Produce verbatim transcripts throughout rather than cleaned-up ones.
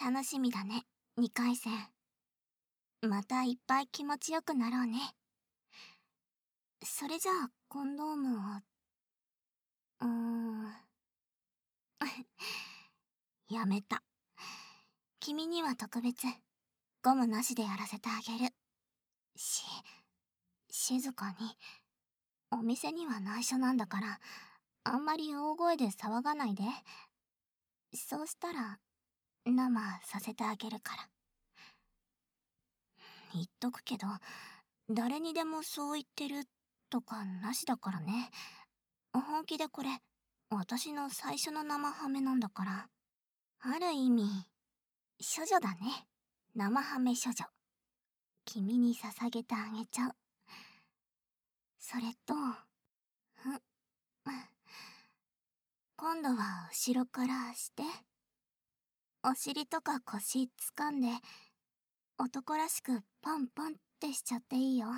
楽しみだね、にかい戦。またいっぱい気持ちよくなろうね。それじゃあ、コンドームを、うーん。やめた。君には特別、ゴムなしでやらせてあげる。し、静かに。お店には内緒なんだから、あんまり大声で騒がないで。そうしたら、生させてあげるから。言っとくけど、誰にでもそう言ってるとかなしだからね。本気でこれ、私の最初の生ハメなんだから。ある意味、処女だね。生ハメ処女。君に捧げてあげちゃう。それと、ん、今度は後ろからして。お尻とか腰掴んで、男らしくパンパンってしちゃっていいよ。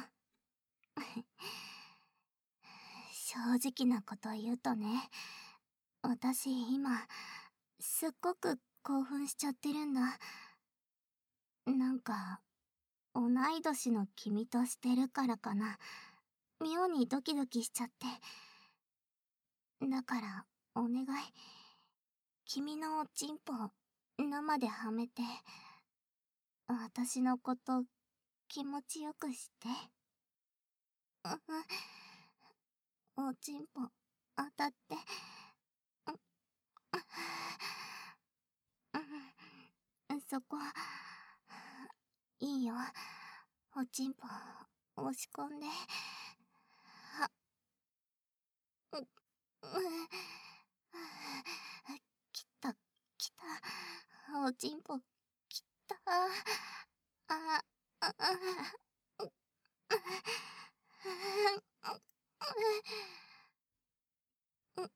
正直なこと言うとね、私今、すっごく興奮しちゃってるんだ。なんか、同い年の君としてるからかな。妙にドキドキしちゃって。だから、お願い。君のおちんぽ、生ではめて、私のこと、気持ちよくして。おちんぽ、当たって。そこ、いいよ。おちんぽ、押し込んで。は、う、う、きた、きた。おちんぽ、きた。あ、あ、あ、う、う、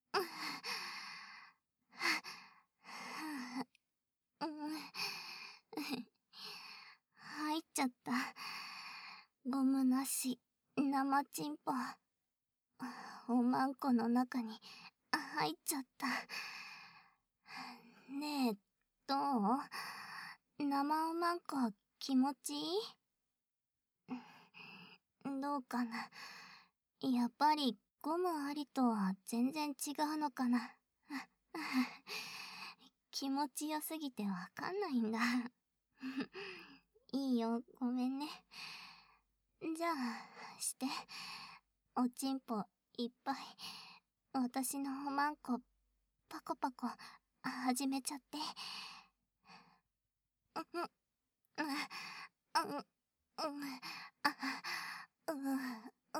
入っちゃった。ゴムなし、生チンポ。おまんこの中に入っちゃった。ねえ、どう？生おまんこ気持ちいい？どうかな。やっぱりゴムありとは全然違うのかな。気持ちよすぎてわかんないんだ。いいよ、ごめんね。じゃあ、して。おちんぽいっぱい。私のおまんこ、パコパコ、始めちゃって。うん、うん、うん、うん、あ、うん、うん、うん、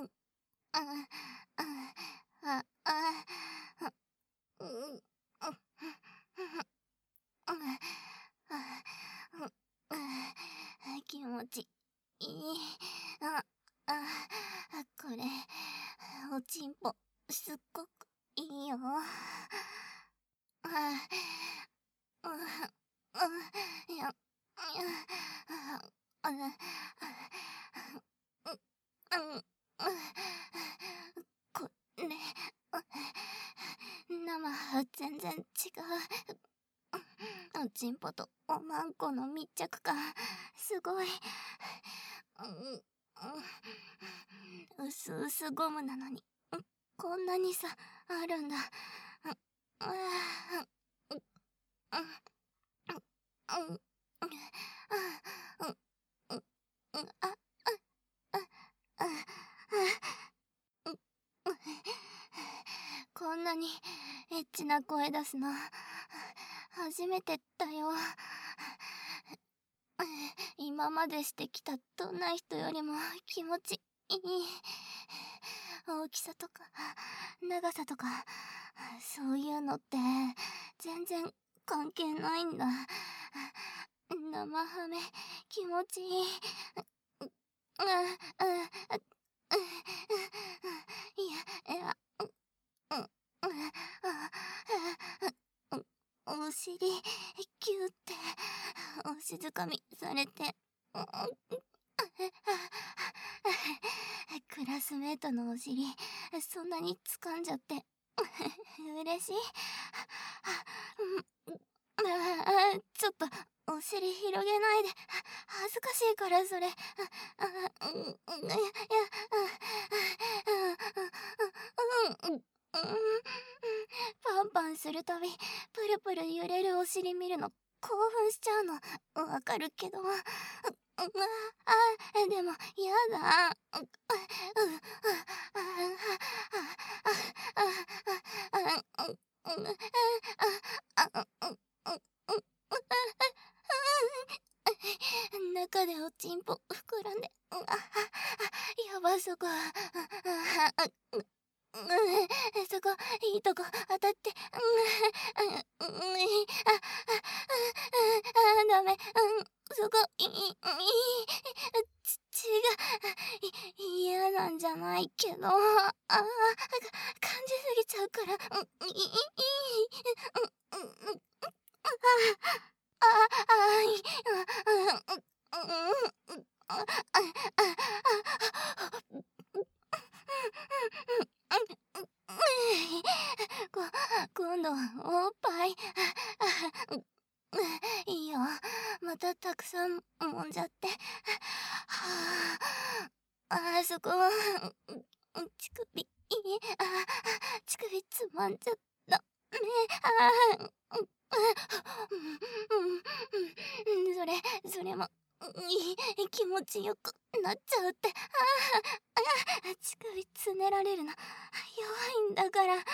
あ、あ、うん、うん、気持ちいい。あ、あ、これ、おちんぽ、すっごくいいよ。あ、うん、うん、いや、あ、うん、うん、これ、生、全然違う。おちんぽとおまんこの密着感、すごい。うん、うすうすゴムなのに、こんなにさ、あるんだ。あ、こんなにエッチな声出すの、初めてだよ。今までしてきたどんな人よりも気持ちいい。大きさとか、長さとか、そういうのって全然関係ないんだ。生ハメ、気持ちいい。いや、いや、お尻、キューって、お静かみされて、クラスメートのお尻、そんなに掴んじゃって、嬉しい。 ー、ちょっとお尻広げないで。恥ずかしいからそれ。あ、あ、うん、うん、いや、いや、うん、うん、うん、うん、パンパンするたび、プルプル揺れるお尻見るの興奮しちゃうの、わかるけど。う、う、あ、あ、でも、やだ。う、う、う、あ、あ、あ、あ、あ、あ、あ、あ、あ、あ、あ、中でおちんぽ膨らんで、あ、やば、そこ、あ、あ、うん、そこ、いいとこ当たって、うん、うん、あ、あ、ダメ、うん、そこ、い、い、い、ち、血が、い、嫌なんじゃないけど、あ、感じすぎちゃうから、うん、い、い、い、うん、うん、うん、あ、あ、い、うん、うん、うん、うん、あ、あ、こ、今度はおっぱい、いいよ。またたくさん揉んじゃって。はあ、あそこ、乳首、あ、乳首つまんじゃった。ね、あ、うん、うん、それ、それも、いい、気持ちよくなっちゃうって。ああ、乳首つねられるの、弱いんだから。あ、あ、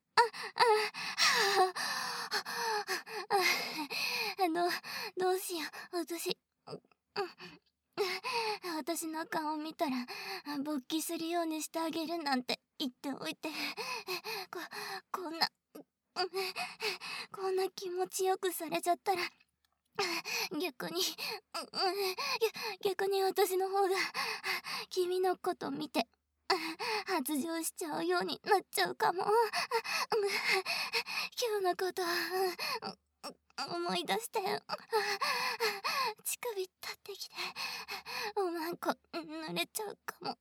あ、あ、ど、どうしよう、私、私の顔見たら、勃起するようにしてあげるなんて言っておいて、こ、こんな、こんな気持ちよくされちゃったら、逆に、逆に私の方が君のこと見て発情しちゃうようになっちゃうかも。今日のこと思い出して、乳首立ってきておまんこ濡れちゃうかも。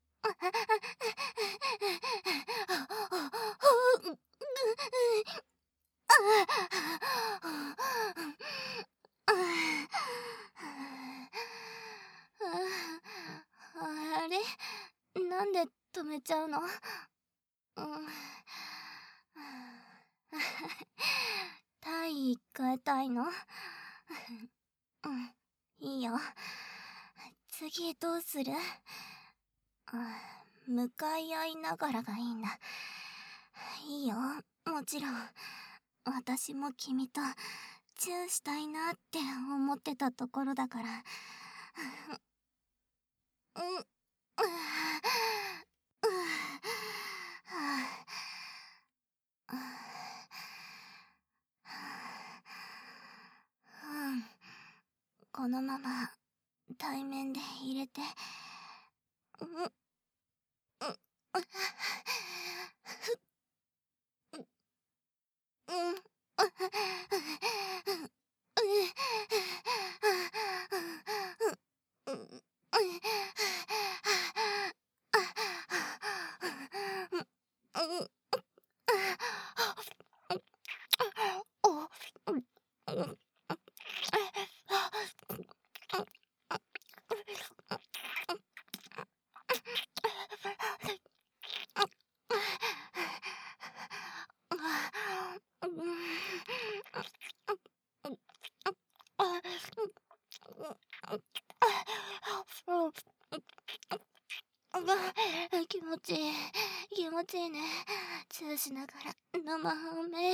あれ、なんで止めちゃうの？うん。体位変えたいの？うん、いいよ。次どうする？向かい合いながらがいいんだ。いいよ、もちろん。私も君とチューしたいなって思ってたところだから。うん、うん、このまま対面で入れて。うん、うん、うん、気持ちいい、気持ちいいね。チューしながら生ハメ。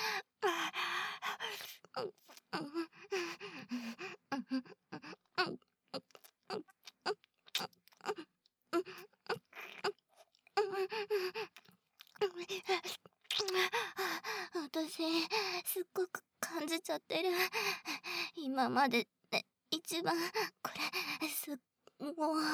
私、すっごく感じちゃってる。今までで一番、これ、すっ、もう、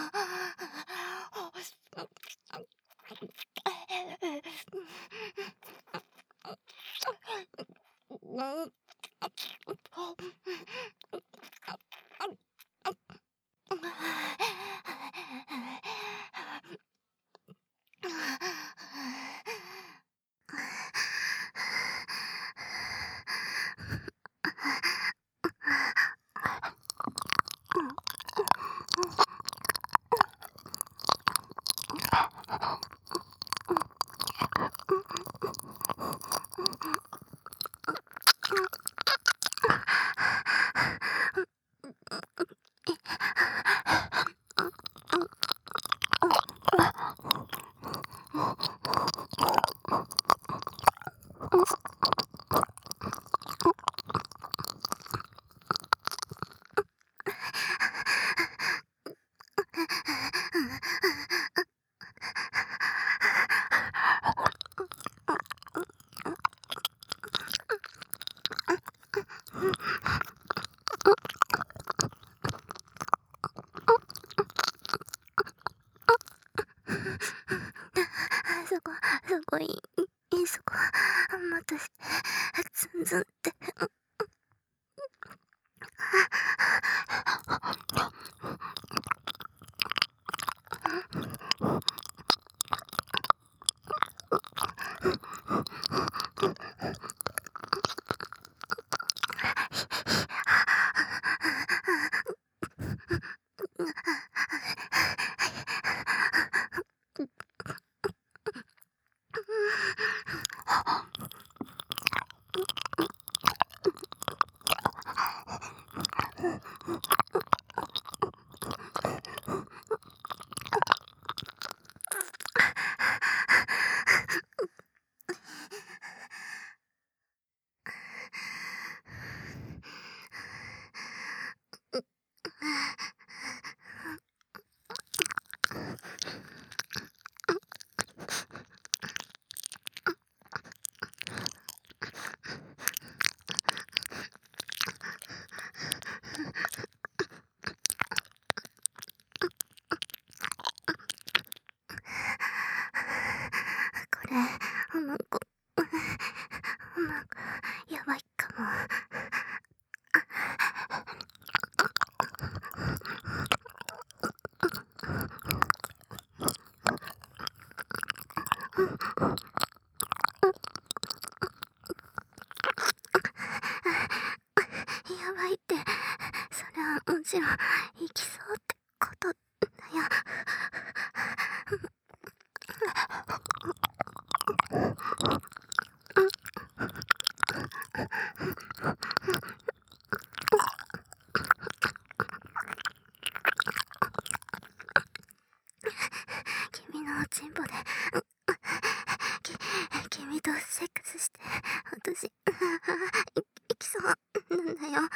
ちろん行きそうってことだよ。君のおちんぽでき君とセックスして私い行きそうなんだよ。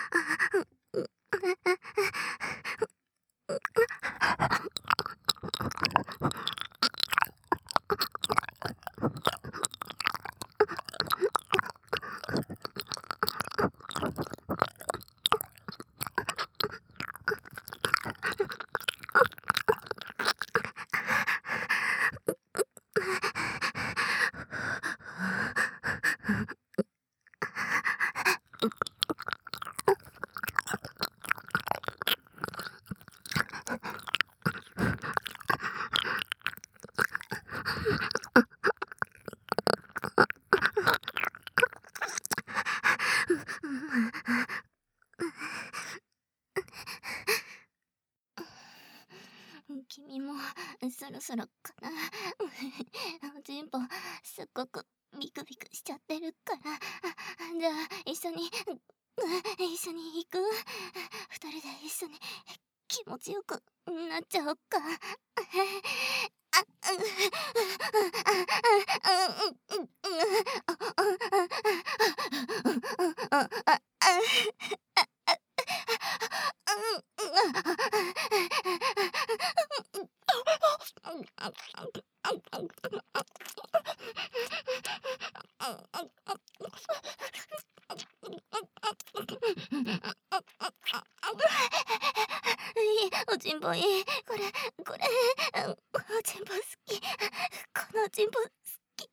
君もそろそろかな。おちんぽすっごくビクビクしちゃってるから。じゃあ一緒に一緒に行く？二人で一緒に気持ちよくなっちゃおっか。おちんぽいい。これこれおちんぽ好き。このおちんぽ好き。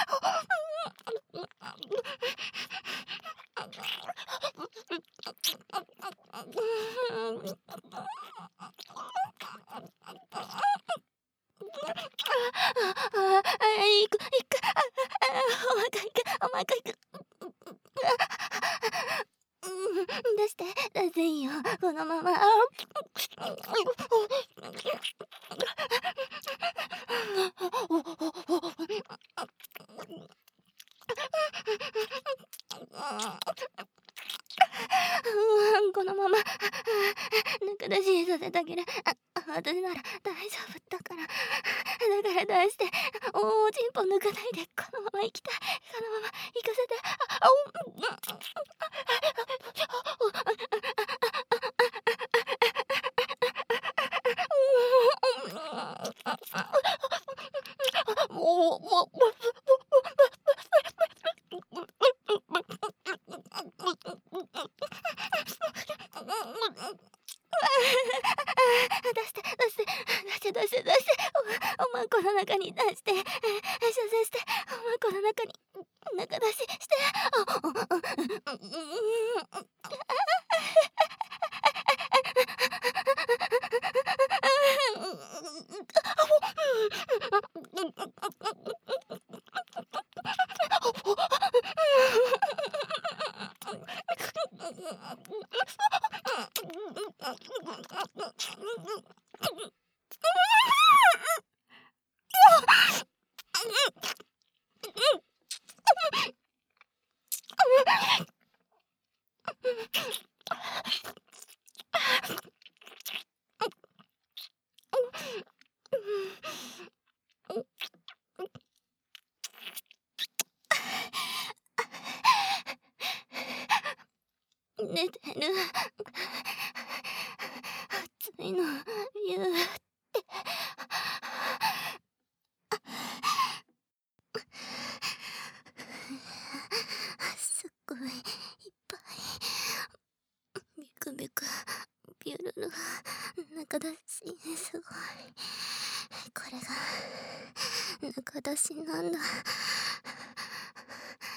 いくいく。おまかいくおまかいく。出して出していいよ、このまま。このまま中出しさせてあげる。私なら大丈夫だから。だから出して、おちんぽ抜かないで、このまま行きたい。このまま行かせて。あおもうもう出して出して出して出して出して、おおまんこの中に出して、射精して、おまんこの中に中出しして。寝てる。暑いの言うって。すっごいいっぱい。ビクビクビュルル中出し、すごい。これが中出しなんだ。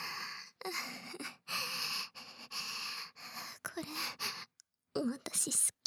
これ私好